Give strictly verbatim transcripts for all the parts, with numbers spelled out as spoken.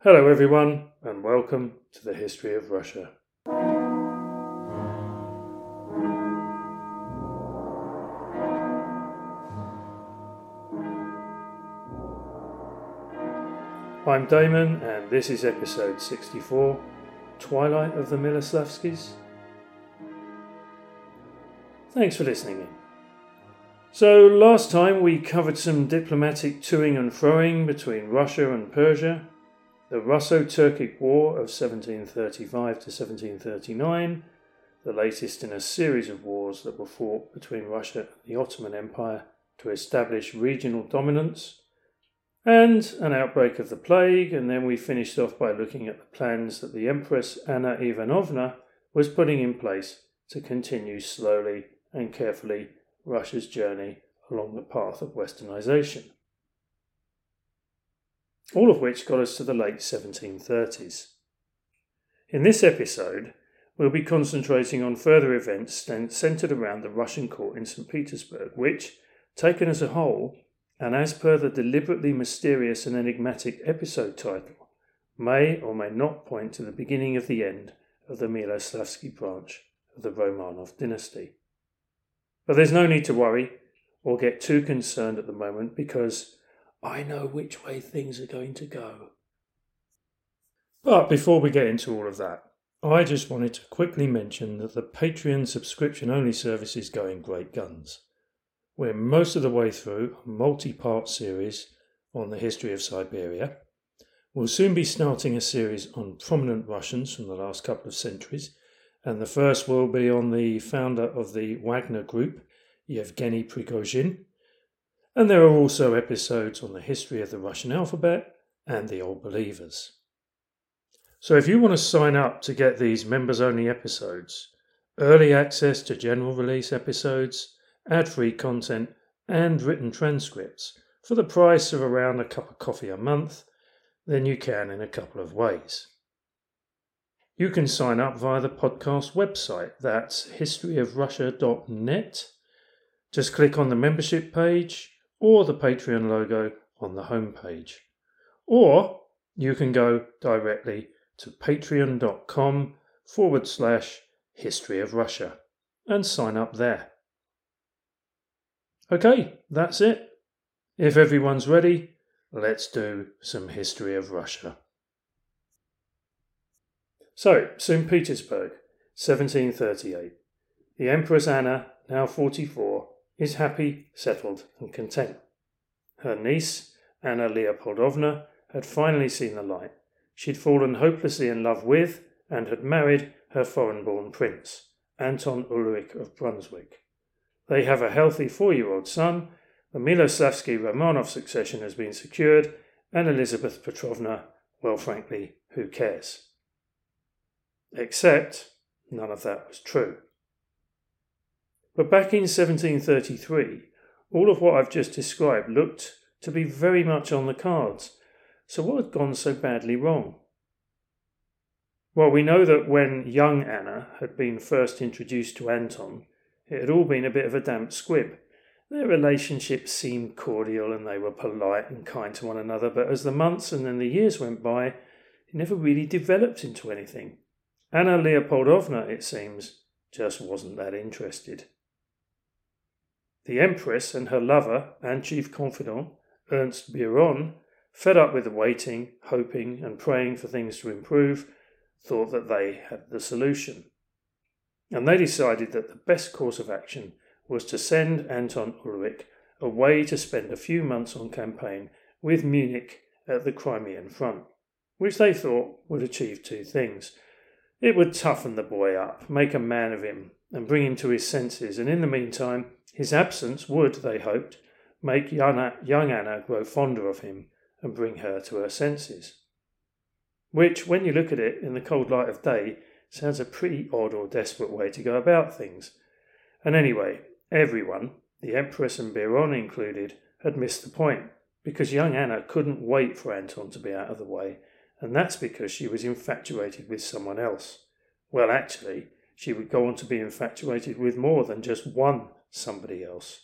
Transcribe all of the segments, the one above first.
Hello everyone, and welcome to the History of Russia. I'm Damon, and this is episode sixty-four, Twilight of the Miloslavskis. Thanks for listening in. So last time we covered some diplomatic toing and froing between Russia and Persia, the Russo-Turkic War of seventeen thirty-five to seventeen thirty-nine, the latest in a series of wars that were fought between Russia and the Ottoman Empire to establish regional dominance, and an outbreak of the plague, and then we finished off by looking at the plans that the Empress Anna Ivanovna was putting in place to continue slowly and carefully Russia's journey along the path of westernization. All of which got us to the late seventeen thirties. In this episode, we'll be concentrating on further events centred around the Russian court in Saint Petersburg, which, taken as a whole, and as per the deliberately mysterious and enigmatic episode title, may or may not point to the beginning of the end of the Miloslavsky branch of the Romanov dynasty. But there's no need to worry or get too concerned at the moment, because I know which way things are going to go. But before we get into all of that, I just wanted to quickly mention that the Patreon subscription-only service is going great guns. We're most of the way through a multi-part series on the history of Siberia. We'll soon be starting a series on prominent Russians from the last couple of centuries, and the first will be on the founder of the Wagner Group, Yevgeny Prigozhin. And there are also episodes on the history of the Russian alphabet and the Old Believers. So if you want to sign up to get these members-only episodes, early access to general release episodes, ad-free content, and written transcripts for the price of around a cup of coffee a month, then you can in a couple of ways. You can sign up via the podcast website, that's history of russia dot net. Just click on the membership page or the Patreon logo on the homepage. Or you can go directly to patreon.com forward slash history of Russia and sign up there. Okay, that's it. If everyone's ready, let's do some history of Russia. So, Saint Petersburg, seventeen thirty-eight. The Empress Anna, now forty-four, is happy, settled and content. Her niece, Anna Leopoldovna, had finally seen the light. She'd fallen hopelessly in love with and had married her foreign-born prince, Anton Ulrich of Brunswick. They have a healthy four-year-old son, the Miloslavsky Romanov succession has been secured, and Elizabeth Petrovna, well, frankly, who cares? Except none of that was true. But back in seventeen thirty-three, all of what I've just described looked to be very much on the cards. So what had gone so badly wrong? Well, we know that when young Anna had been first introduced to Anton, it had all been a bit of a damp squib. Their relationship seemed cordial and they were polite and kind to one another, but as the months and then the years went by, it never really developed into anything. Anna Leopoldovna, it seems, just wasn't that interested. The Empress and her lover and chief confidant, Ernst Biron, fed up with the waiting, hoping and praying for things to improve, thought that they had the solution. And they decided that the best course of action was to send Anton Ulrich away to spend a few months on campaign with Munich at the Crimean front, which they thought would achieve two things. It would toughen the boy up, make a man of him, and bring him to his senses, and in the meantime, his absence would, they hoped, make young Anna grow fonder of him and bring her to her senses. Which, when you look at it in the cold light of day, sounds a pretty odd or desperate way to go about things. And anyway, everyone, the Empress and Biron included, had missed the point, because young Anna couldn't wait for Anton to be out of the way, and that's because she was infatuated with someone else. Well, actually, she would go on to be infatuated with more than just one somebody else.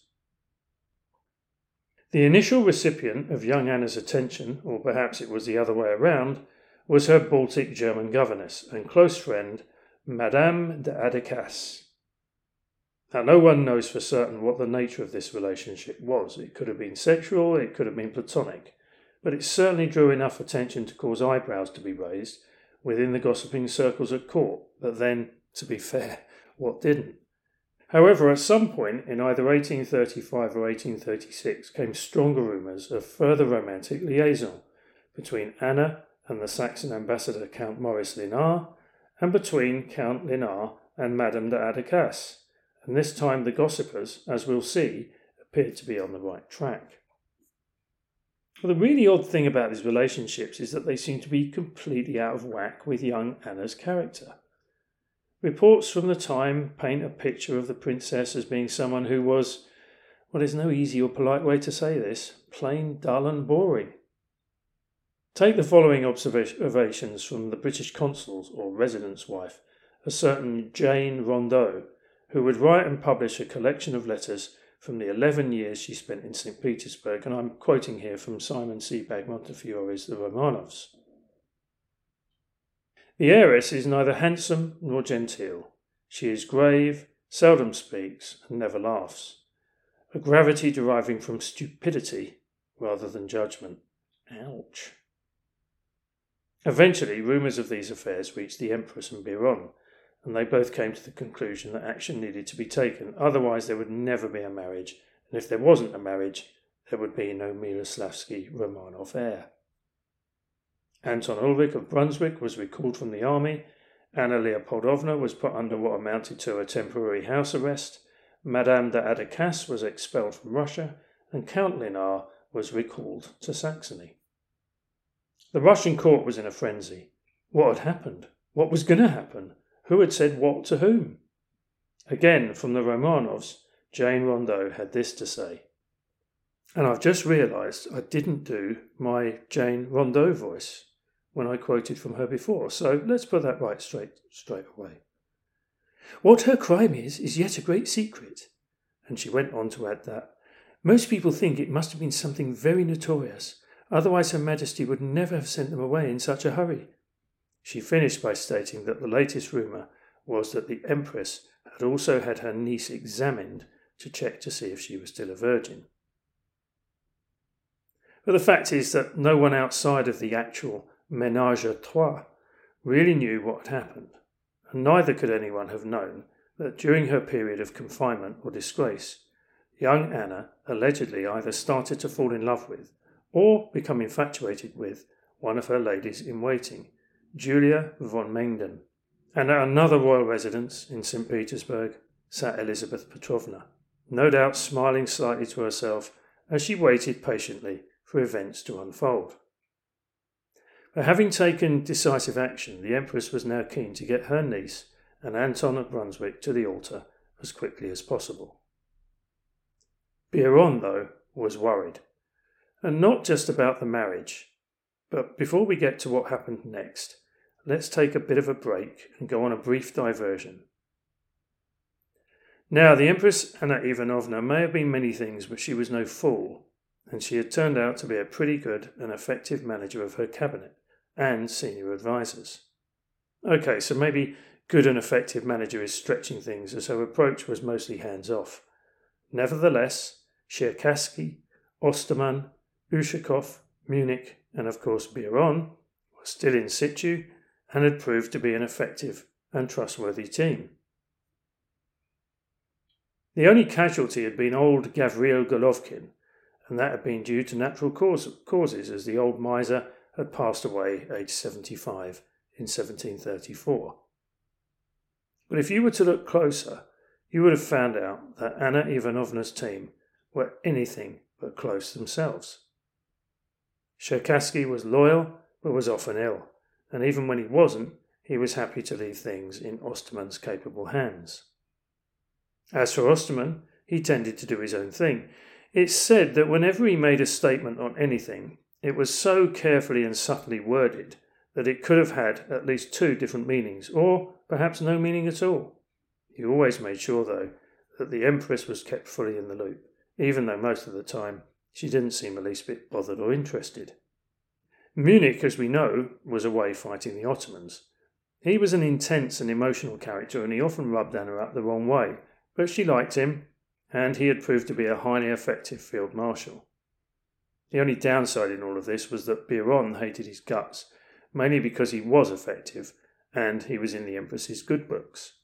The initial recipient of young Anna's attention, or perhaps it was the other way around, was her Baltic German governess and close friend, Madame de Adecasse. Now, no one knows for certain what the nature of this relationship was. It could have been sexual, it could have been platonic, but it certainly drew enough attention to cause eyebrows to be raised within the gossiping circles at court. But then, to be fair, what didn't? However, at some point in either eighteen thirty-five or eighteen thirty-six came stronger rumours of further romantic liaison between Anna and the Saxon ambassador Count Maurice Linard, and between Count Linard and Madame de Adecasse, and this time the gossipers, as we'll see, appeared to be on the right track. Well, the really odd thing about these relationships is that they seem to be completely out of whack with young Anna's character. Reports from the time paint a picture of the princess as being someone who was, well, there's no easy or polite way to say this, plain dull and boring. Take the following observations from the British consul's or resident's wife, a certain Jane Rondeau, who would write and publish a collection of letters from the eleven years she spent in Saint Petersburg, and I'm quoting here from Simon Sebag Montefiore's The Romanovs. The heiress is neither handsome nor genteel. She is grave, seldom speaks, and never laughs. A gravity deriving from stupidity rather than judgment. Ouch. Eventually, rumours of these affairs reached the Empress and Biron, and they both came to the conclusion that action needed to be taken, otherwise there would never be a marriage, and if there wasn't a marriage, there would be no Miloslavsky Romanov heir. Anton Ulrich of Brunswick was recalled from the army, Anna Leopoldovna was put under what amounted to a temporary house arrest, Madame de Adecasse was expelled from Russia, and Count Linard was recalled to Saxony. The Russian court was in a frenzy. What had happened? What was going to happen? Who had said what to whom? Again, from the Romanovs, Jane Rondeau had this to say. And I've just realised I didn't do my Jane Rondeau voice when I quoted from her before, so let's put that right straight, straight away. What her crime is, is yet a great secret. And she went on to add that most people think it must have been something very notorious, otherwise Her Majesty would never have sent them away in such a hurry. She finished by stating that the latest rumour was that the Empress had also had her niece examined to check to see if she was still a virgin. But the fact is that no one outside of the actual ménage à trois really knew what had happened, and neither could anyone have known that during her period of confinement or disgrace, young Anna allegedly either started to fall in love with or become infatuated with one of her ladies-in-waiting, Julia von Mengden, and at another royal residence in Saint Petersburg sat Elizabeth Petrovna, no doubt smiling slightly to herself as she waited patiently for events to unfold. But having taken decisive action, the Empress was now keen to get her niece and Anton of Brunswick to the altar as quickly as possible. Biron, though, was worried, and not just about the marriage. But before we get to what happened next, let's take a bit of a break and go on a brief diversion. Now, the Empress Anna Ivanovna may have been many things, but she was no fool, and she had turned out to be a pretty good and effective manager of her cabinet and senior advisors. Okay, so maybe good and effective manager is stretching things, as her approach was mostly hands-off. Nevertheless, Cherkassky, Osterman, Ushakov, Munich, and of course Biron were still in situ and had proved to be an effective and trustworthy team. The only casualty had been old Gavril Golovkin, and that had been due to natural cause, causes, as the old miser had passed away aged seventy-five in seventeen thirty-four. But if you were to look closer, you would have found out that Anna Ivanovna's team were anything but close themselves. Cherkassky was loyal, but was often ill, and even when he wasn't, he was happy to leave things in Osterman's capable hands. As for Osterman, he tended to do his own thing. It's said that whenever he made a statement on anything, it was so carefully and subtly worded that it could have had at least two different meanings, or perhaps no meaning at all. He always made sure, though, that the Empress was kept fully in the loop, even though most of the time she didn't seem the least bit bothered or interested. Munich, as we know, was away fighting the Ottomans. He was an intense and emotional character, and he often rubbed Anna up the wrong way, but she liked him, and he had proved to be a highly effective field marshal. The only downside in all of this was that Biron hated his guts, mainly because he was effective, and he was in the Empress's good books.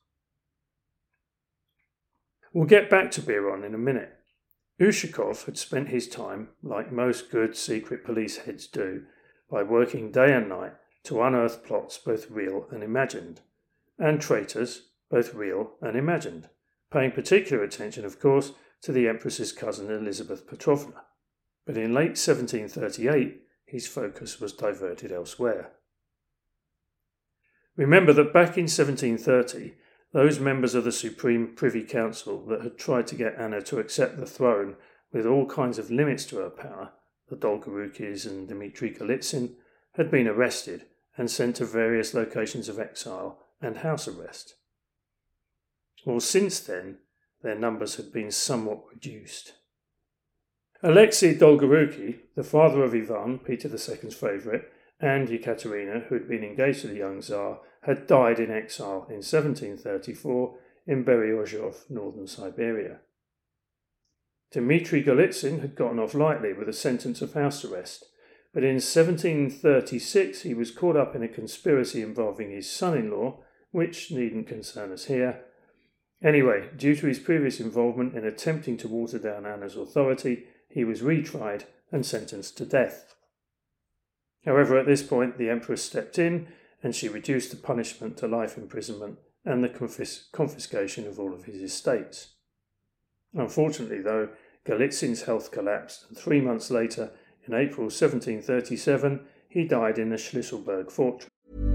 We'll get back to Biron in a minute. Ushakov had spent his time, like most good secret police heads do, by working day and night to unearth plots both real and imagined, and traitors both real and imagined, paying particular attention, of course, to the Empress's cousin Elizabeth Petrovna. But in late seventeen thirty-eight, his focus was diverted elsewhere. Remember that back in seventeen thirty, those members of the Supreme Privy Council that had tried to get Anna to accept the throne with all kinds of limits to her power, the Dolgorukis and Dmitry Golitsyn, had been arrested and sent to various locations of exile and house arrest. Well, since then, their numbers had been somewhat reduced. Alexei Dolgoruki, the father of Ivan, Peter the Second's favourite, and Ekaterina, who had been engaged to the young Tsar, had died in exile in seventeen thirty-four in Beryozhov, northern Siberia. Dmitry Golitsyn had gotten off lightly with a sentence of house arrest, but in seventeen thirty-six he was caught up in a conspiracy involving his son-in-law, which needn't concern us here. Anyway, due to his previous involvement in attempting to water down Anna's authority, he was retried and sentenced to death. However, at this point, the Empress stepped in and she reduced the punishment to life imprisonment and the confis- confiscation of all of his estates. Unfortunately, though, Golitsyn's health collapsed, and three months later, in April seventeen thirty-seven, he died in the Schlisselburg fortress.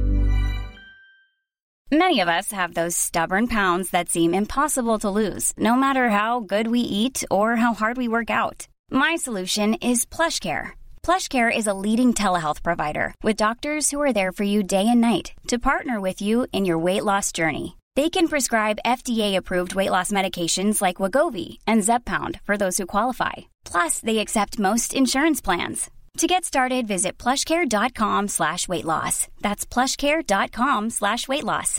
Many of us have those stubborn pounds that seem impossible to lose, no matter how good we eat or how hard we work out. My solution is PlushCare. PlushCare is a leading telehealth provider with doctors who are there for you day and night to partner with you in your weight loss journey. They can prescribe F D A-approved weight loss medications like Wegovy and Zepbound for those who qualify. Plus, they accept most insurance plans. To get started, visit plushcare.com slash weight loss. That's plushcare.com slash weight loss.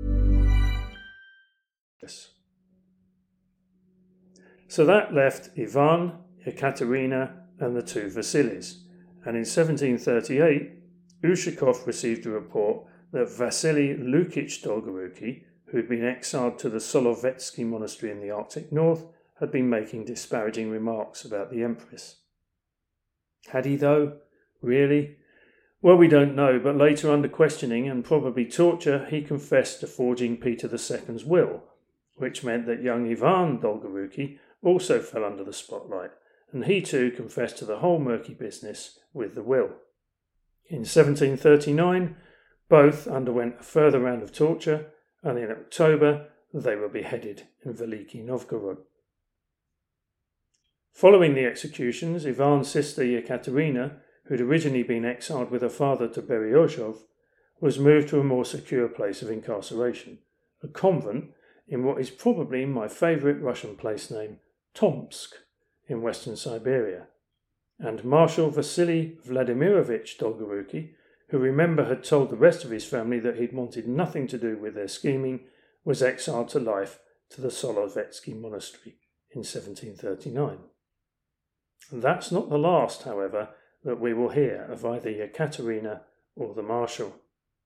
So that left Ivan, Ekaterina, and the two Vasilis, and in seventeen thirty-eight, Ushakov received a report that Vasily Lukich Dolgoruki, who had been exiled to the Solovetsky monastery in the Arctic North, had been making disparaging remarks about the Empress. Had he, though? Really? Well, we don't know, but later under questioning and probably torture, he confessed to forging Peter the Second's will, which meant that young Ivan Dolgoruki also fell under the spotlight, and he too confessed to the whole murky business with the will. In seventeen thirty-nine, both underwent a further round of torture, and in October they were beheaded in Veliki Novgorod. Following the executions, Ivan's sister Ekaterina, who had originally been exiled with her father to Beryozhov, was moved to a more secure place of incarceration, a convent in what is probably my favourite Russian place name, Tomsk, in western Siberia. And Marshal Vasily Vladimirovich Dolgoruki, who remember had told the rest of his family that he'd wanted nothing to do with their scheming, was exiled to life to the Solovetsky monastery in seventeen thirty-nine. That's not the last, however, that we will hear of either Ekaterina or the Marshal.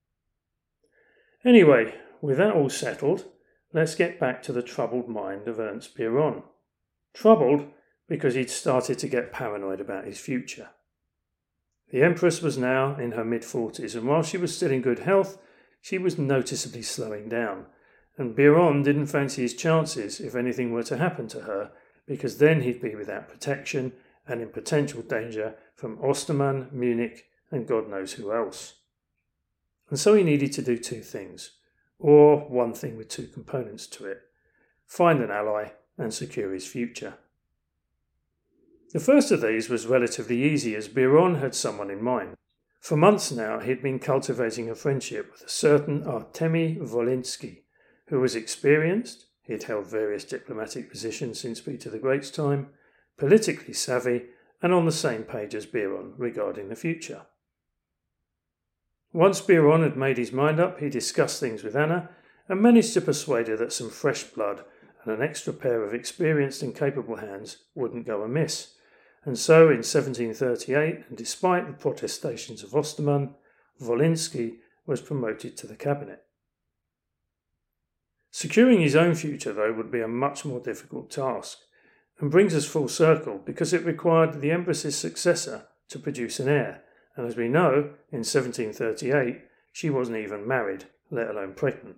Anyway, with that all settled, let's get back to the troubled mind of Ernst Biron. Troubled because he'd started to get paranoid about his future. The Empress was now in her mid-forties, and while she was still in good health, she was noticeably slowing down, and Biron didn't fancy his chances if anything were to happen to her, because then he'd be without protection and in potential danger from Osterman, Munich, and God knows who else. And so he needed to do two things, or one thing with two components to it: find an ally and secure his future. The first of these was relatively easy, as Biron had someone in mind. For months now he'd been cultivating a friendship with a certain Artemy Volinsky, who was experienced, he'd held various diplomatic positions since Peter the Great's time, politically savvy, and on the same page as Biron regarding the future. Once Biron had made his mind up, he discussed things with Anna and managed to persuade her that some fresh blood and an extra pair of experienced and capable hands wouldn't go amiss. And so in seventeen thirty-eight, and despite the protestations of Osterman, Wolinski was promoted to the cabinet. Securing his own future, though, would be a much more difficult task, and brings us full circle because it required the Empress's successor to produce an heir, and as we know, in seventeen thirty-eight, she wasn't even married, let alone pregnant.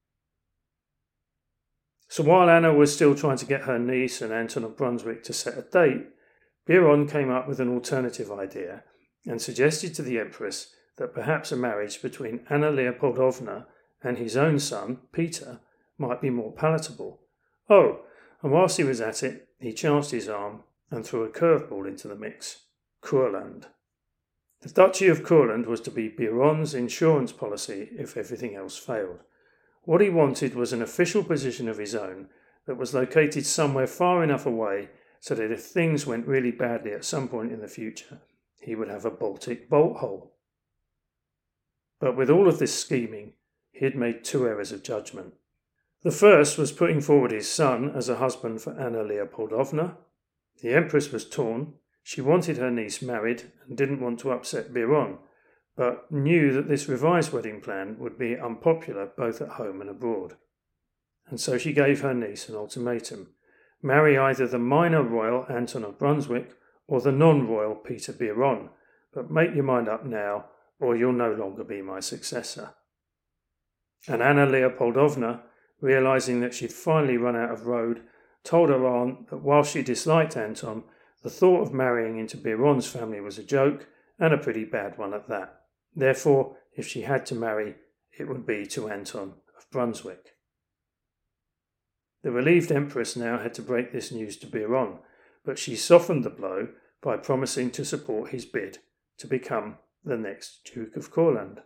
So while Anna was still trying to get her niece and Anton of Brunswick to set a date, Biron came up with an alternative idea and suggested to the Empress that perhaps a marriage between Anna Leopoldovna and his own son, Peter, might be more palatable. Oh, and whilst he was at it, he chanced his arm and threw a curveball into the mix: Courland. The Duchy of Courland was to be Biron's insurance policy if everything else failed. What he wanted was an official position of his own that was located somewhere far enough away so that if things went really badly at some point in the future, he would have a Baltic bolt hole. But with all of this scheming, he had made two errors of judgment. The first was putting forward his son as a husband for Anna Leopoldovna. The Empress was torn. She wanted her niece married and didn't want to upset Biron, but knew that this revised wedding plan would be unpopular both at home and abroad. And so she gave her niece an ultimatum: marry either the minor royal Anton of Brunswick or the non-royal Peter Biron, but make your mind up now or you'll no longer be my successor. And Anna Leopoldovna, realising that she'd finally run out of road, told her aunt that while she disliked Anton, the thought of marrying into Biron's family was a joke, and a pretty bad one at that. Therefore, if she had to marry, it would be to Anton of Brunswick. The relieved Empress now had to break this news to Biron, but she softened the blow by promising to support his bid to become the next Duke of Courland.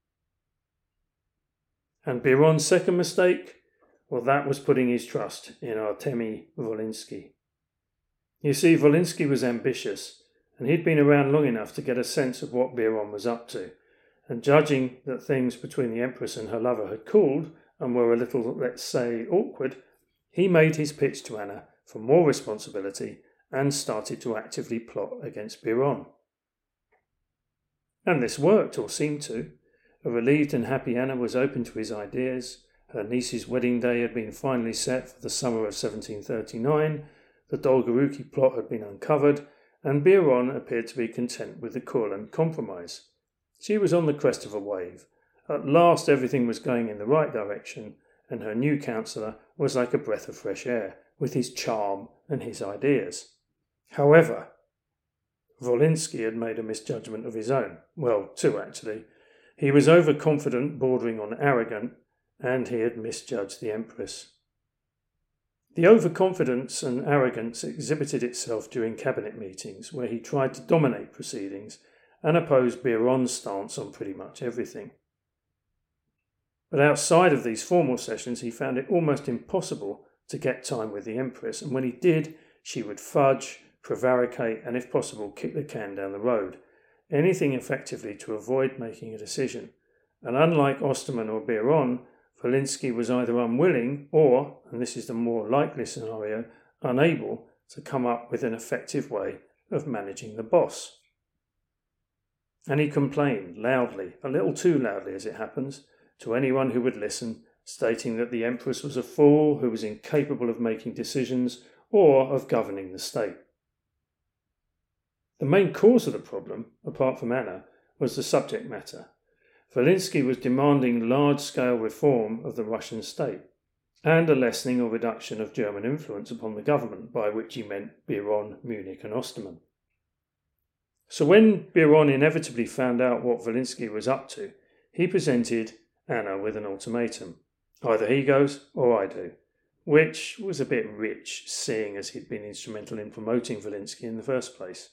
And Biron's second mistake? Well, that was putting his trust in Artemy Wolinski. You see, Wolinski was ambitious, and he'd been around long enough to get a sense of what Biron was up to, and judging that things between the Empress and her lover had cooled and were a little, let's say, awkward, he made his pitch to Anna for more responsibility and started to actively plot against Biron. And this worked, or seemed to. A relieved and happy Anna was open to his ideas. Her niece's wedding day had been finally set for the summer of seventeen thirty-nine, the Dolgoruki plot had been uncovered, and Biron appeared to be content with the Courland compromise. She was on the crest of a wave. At last everything was going in the right direction, and her new counsellor was like a breath of fresh air, with his charm and his ideas. However, Wolinski had made a misjudgment of his own. Well, two actually. He was overconfident, bordering on arrogant, and he had misjudged the Empress. The overconfidence and arrogance exhibited itself during cabinet meetings, where he tried to dominate proceedings and oppose Biron's stance on pretty much everything. But outside of these formal sessions, he found it almost impossible to get time with the Empress, and when he did, she would fudge, prevaricate, and if possible, kick the can down the road, anything effectively to avoid making a decision. And unlike Osterman or Biron, Wolinski was either unwilling or, and this is the more likely scenario, unable to come up with an effective way of managing the boss. And he complained loudly, a little too loudly as it happens, to anyone who would listen, stating that the Empress was a fool who was incapable of making decisions or of governing the state. The main cause of the problem, apart from Anna, was the subject matter. Wolinski was demanding large-scale reform of the Russian state and a lessening or reduction of German influence upon the government, by which he meant Biron, Munich and Osterman. So when Biron inevitably found out what Wolinski was up to, he presented Anna with an ultimatum. Either he goes or I do, which was a bit rich, seeing as he'd been instrumental in promoting Wolinski in the first place.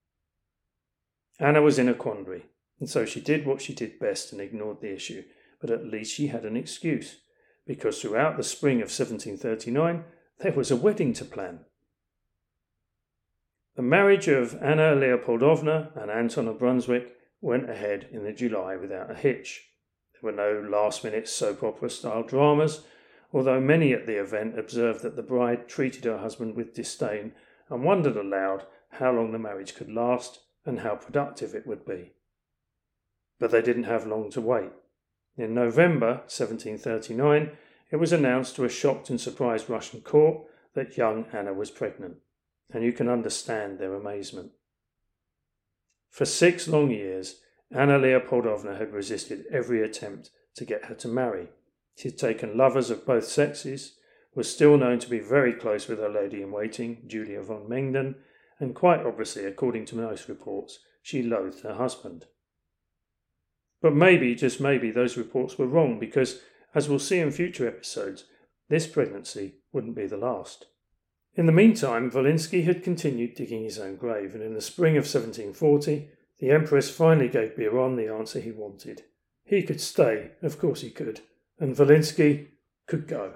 Anna was in a quandary, and so she did what she did best and ignored the issue, but at least she had an excuse, because throughout the spring of seventeen thirty-nine there was a wedding to plan. The marriage of Anna Leopoldovna and Anton of Brunswick went ahead in the July without a hitch. There were no last-minute soap opera-style dramas, although many at the event observed that the bride treated her husband with disdain and wondered aloud how long the marriage could last and how productive it would be. But they didn't have long to wait. In November seventeen thirty-nine, it was announced to a shocked and surprised Russian court that young Anna was pregnant, and you can understand their amazement. For six long years, Anna Leopoldovna had resisted every attempt to get her to marry. She had taken lovers of both sexes, was still known to be very close with her lady-in-waiting, Julia von Mengden, and quite obviously, according to most reports, she loathed her husband. But maybe, just maybe, those reports were wrong because, as we'll see in future episodes, this pregnancy wouldn't be the last. In the meantime, Wolinski had continued digging his own grave, and in the spring of seventeen forty, the Empress finally gave Biron the answer he wanted. He could stay, of course he could, and Wolinski could go.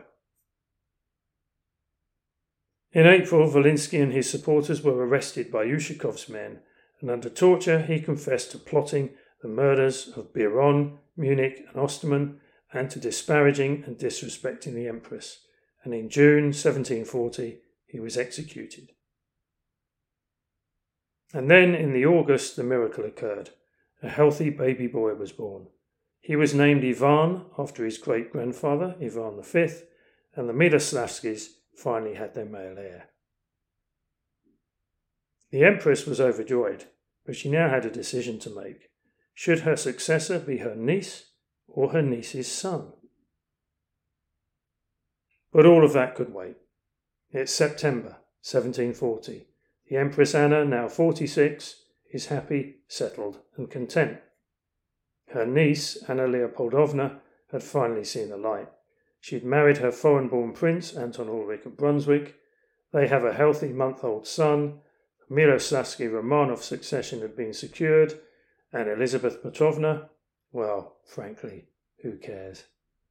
In April, Wolinski and his supporters were arrested by Ushakov's men, and under torture he confessed to plotting the murders of Biron, Munich and Osterman, and to disparaging and disrespecting the Empress, and in June seventeen forty he was executed. And then in the August the miracle occurred. A healthy baby boy was born. He was named Ivan after his great-grandfather, Ivan the Fifth, and the Miloslavskis finally had their male heir. The Empress was overjoyed, but she now had a decision to make. Should her successor be her niece or her niece's son? But all of that could wait. It's September seventeen forty. The Empress Anna, now forty-six, is happy, settled and content. Her niece, Anna Leopoldovna, had finally seen the light. She'd married her foreign-born prince, Anton Ulrich of Brunswick. They have a healthy month-old son. The Miloslavsky-Romanov succession had been secured. And Elizabeth Petrovna, well, frankly, who cares?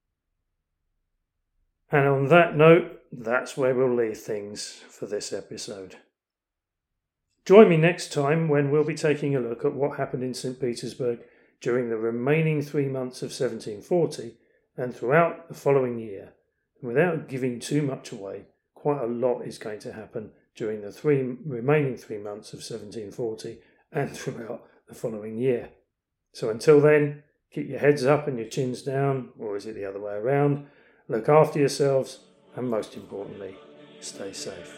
And on that note, that's where we'll leave things for this episode. Join me next time when we'll be taking a look at what happened in Saint Petersburg during the remaining three months of seventeen forty and throughout the following year. And without giving too much away, quite a lot is going to happen during the three remaining three months of seventeen forty and throughout the following year. So until then, keep your heads up and your chins down, or is it the other way around? Look after yourselves, and most importantly, stay safe.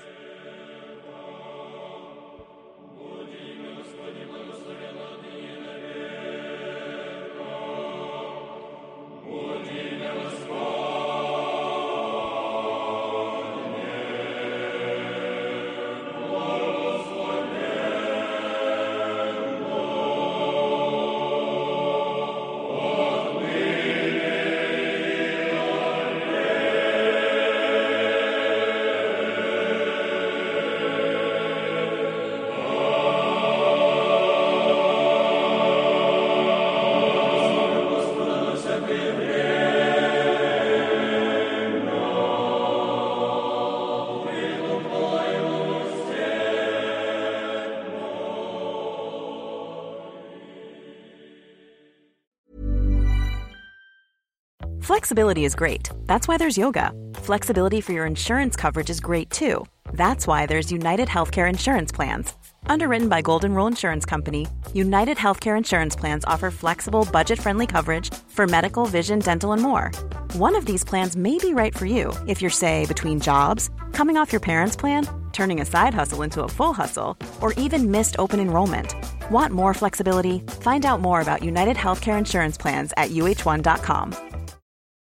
Flexibility is great. That's why there's yoga. Flexibility for your insurance coverage is great too. That's why there's United Healthcare Insurance Plans. Underwritten by Golden Rule Insurance Company, United Healthcare Insurance Plans offer flexible, budget-friendly coverage for medical, vision, dental, and more. One of these plans may be right for you if you're, say, between jobs, coming off your parents' plan, turning a side hustle into a full hustle, or even missed open enrollment. Want more flexibility? Find out more about United Healthcare Insurance Plans at U H one dot com.